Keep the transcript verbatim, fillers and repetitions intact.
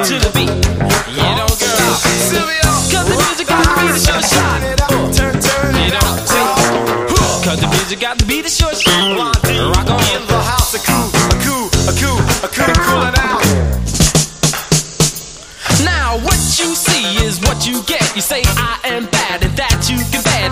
to the beat. You don't stop, cause the music got to be the short shot. Turn, turn You it don't up. see, cause the music got to be the short shot. Rock on. In the house, a cool, a cool, a cool, a cool, coolin' out. Now what you see is what you get. You say I am bad and that you can bad.